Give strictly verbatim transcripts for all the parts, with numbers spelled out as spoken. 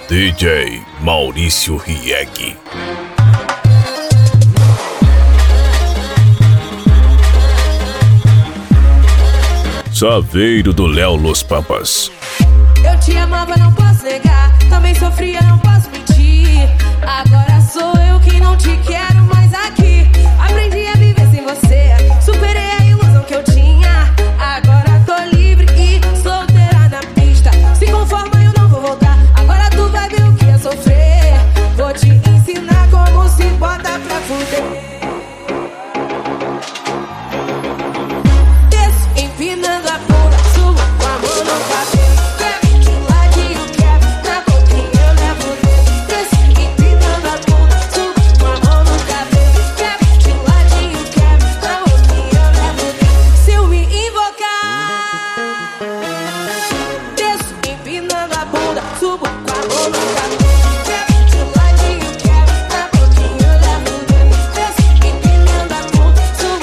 D J Maurício Rieg. Saveiro do Léo Los Pampas. Eu te amava, não posso negar. Também sofria, não posso mentir. Agora sou eu que não te quero mais aqui. Aprendi a viver sem você. Superei a ilusão que eu tinha. Agora tô livre e solteira na pista. Se conforma, eu não vou voltar. Agora tu vai ver o que é sofrer. Vou te ensinar como se bota pra fuder. Empinando a bunda, subo com a mão no cabelo. Quebra de ladinho, quebra, na boquinha eu levo o dedo. Desce, empinando a bunda, subo com a mão no cabelo. Quebra de ladinho, quebra, na boquinha eu levo o dedo. Se eu me invocar, desço, empinando a bunda, subo com a mão no cabelo. Quebra de ladinho, quebra, na boquinha eu levo o dedo. Desce, empinando a bunda, subo.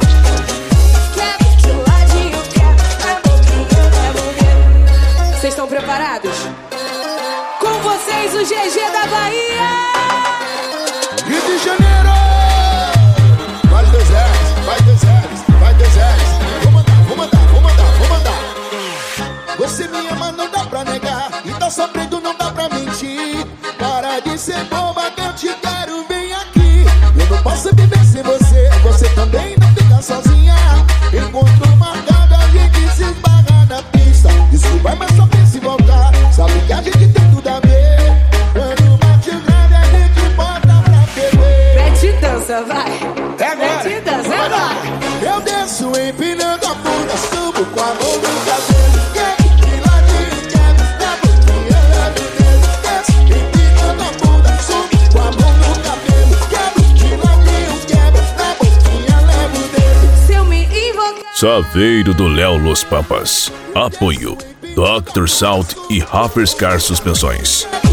Vocês estão preparados? Com vocês, o G G da Bahia! Rio de Janeiro! Vai dois L's, vai dois L's, vai dois L's. Vou mandar, vou mandar, vou mandar, vou mandar. Você me ama, não dá pra negar. E tá sofrendo, não dá pra mentir. Para de ser boba que eu te quero bem aqui. Eu não posso viver sem você. Você também não fica sozinha. Encontro marcado, a gente se esbarra na pista. Desculpa, mas só pensa em voltar. Sabe que a gente tem tudo a ver. Quando bate o grande, a gente bota pra beber. Mete dança, vai! É agora! Mete dança, vai! Eu desço empinando a bunda, subo com a mão no cabelo. De ladinho, quebra, na boquinha eu levo o dedo. Desço empinando a bunda, subo com a mão no cabelo. Quebra, de ladinho, quebra, na boquinha eu levo o dedo. Se eu me invocar, Saveiro do Léo Los Pampas. Apoio doutor Salt e Rapperscar Suspensões.